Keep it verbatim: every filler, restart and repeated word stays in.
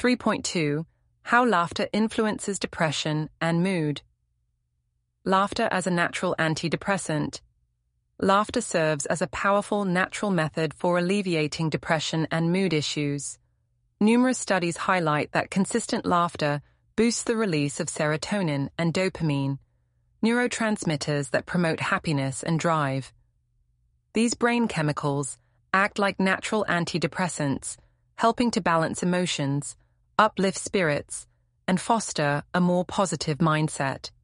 three point two. How laughter influences depression and mood. Laughter as a natural antidepressant. Laughter serves as a powerful natural method for alleviating depression and mood issues. Numerous studies highlight that consistent laughter boosts the release of serotonin and dopamine, neurotransmitters that promote happiness and drive. These brain chemicals act like natural antidepressants, helping to balance emotions, uplift spirits, and foster a more positive mindset.